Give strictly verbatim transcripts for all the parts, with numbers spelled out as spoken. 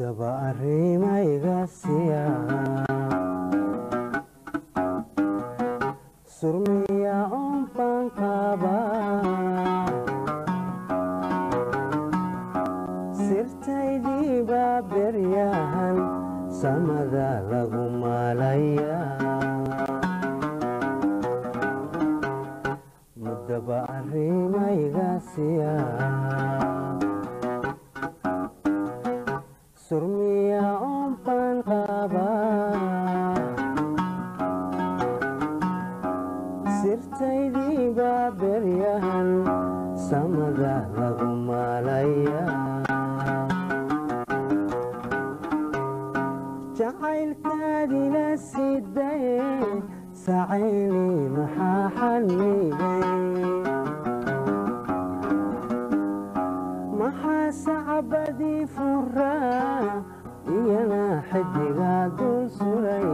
mudaba arrimayga siya surmiya ombaan qaba sirtaydii baa beryahan samada lagu malaya mudaba arrimayga siya surmiya ombaan qaba sirtaydii baa beryahan samada lagu malaya jacaylkaadila sidaye sacayni maxaa xanibay maxaa sacbadii furaa iyana xidigaa dul suray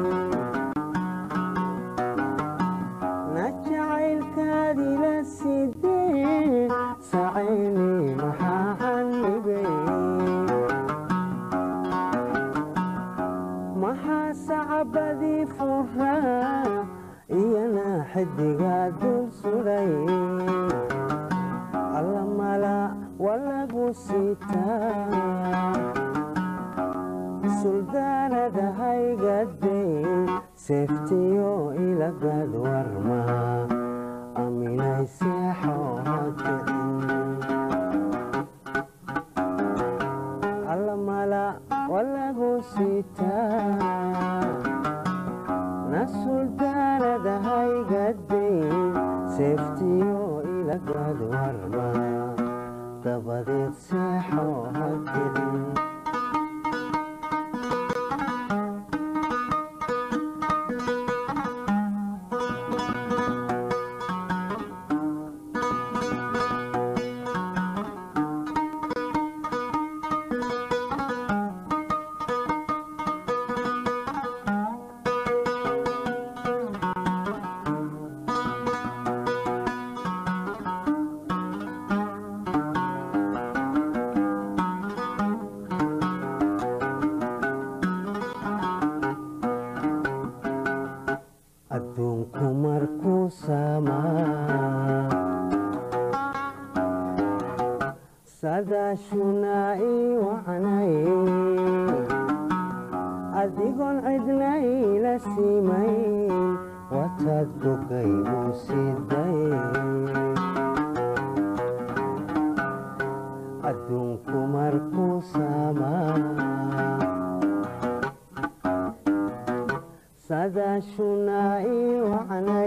na jacaylkaadila sidee sacayni maxaa xanibay maxaa sacbadii furaa iyana xidigaa dul suray alla mala walagu sitaa suldaanada haygadayn seeftiyo ilagad warmaa aminay seexoo hakicin alla mala walagu sitaa na suldaanada haygadayn seeftiyo ilagad warmaa dabadeed seexoo hakicin adduunku markuu samaa sadaashuna ii wacnay adigoon cidna ila siimayn wataad bogaygu siday adduunku markuu samaa sadaashuna ii wacnay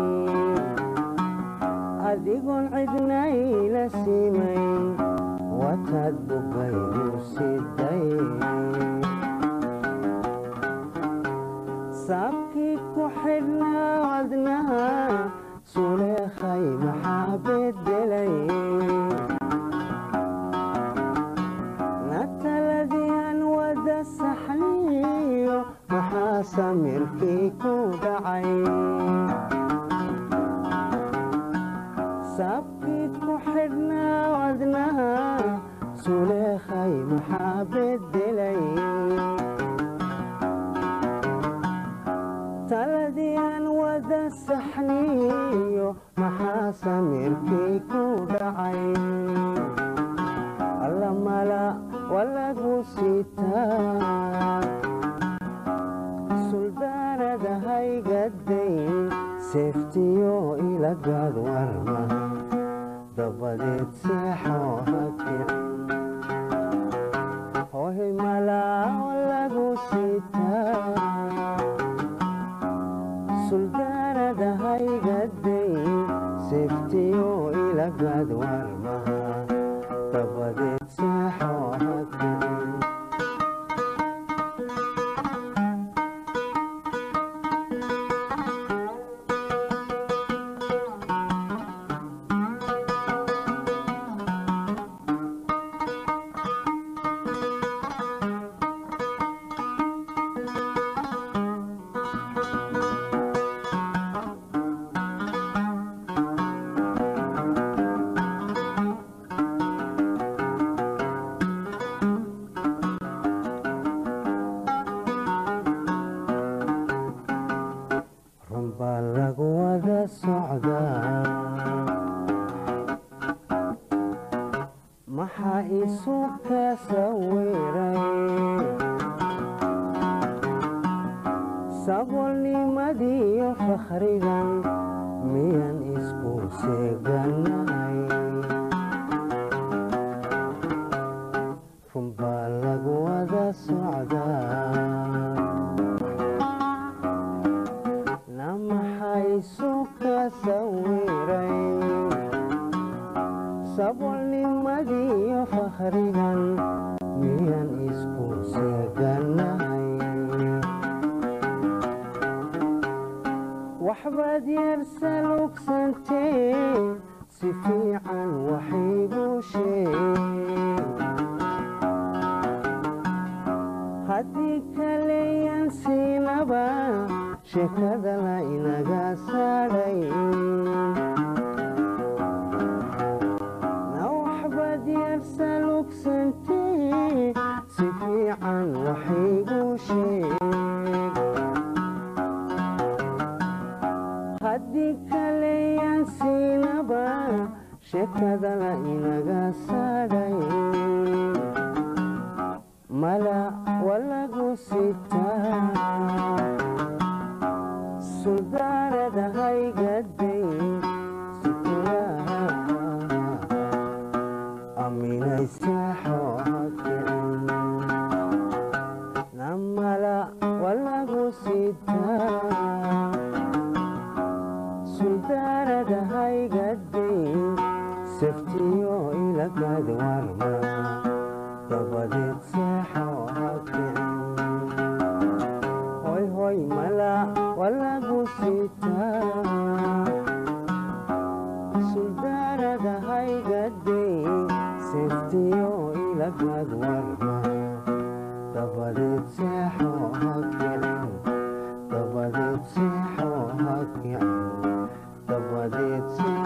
adigoon cidna ila siimayn wataad bogaygu siday saabkii ku xidhnaa wadnaha suleekhay maxaa bedelay na taladiian wada saxniyo maxaa samirkii ku dhacay saabkii ku xidhnaa wadnaha suleekhay maxaa bedelay taladiian wada saxniyo maxaa samirkii ku dhacay alla mala walagu sitaa suldaanada haygadayn seeftiyo ilagad warmaa dabadeed seexoo hakicin hoy mala walagu sitaa suldaanada haygadayn seeftiyo ilagad warmaa dabadeed seexoo hakicin maxaa isu ka sawiray saboolnimadiiyo fakhrigan miyaan isku seeganahay runbaa lagu wada socdaa na maxaa isu ka sawiray saboolnimadiiyo fakhrigan miyaan isku seeganahay waxbaad yeersa lugsantee si fiican waxaygu sheeg haddii kaleyan siinaba sheekada la inaga saadhay na waxbaad yeersa lugsantee si fiican waxaygu sheeg haddii kaleyan siinaba sheekada la inaga saadhay mala walagu sitaa sudaarada haygaday sukulaha aminaysaxo hakicin na mala walagu sitaa sudaarada haygaday saftiyo ilagad warma dabadeed seexo hakicin hoy hoy mala walagu sitaa sudaarada haygaday saftiyo ilagad warma dabadeed seexo hakicin dabadeed seexo hakicin dabadeed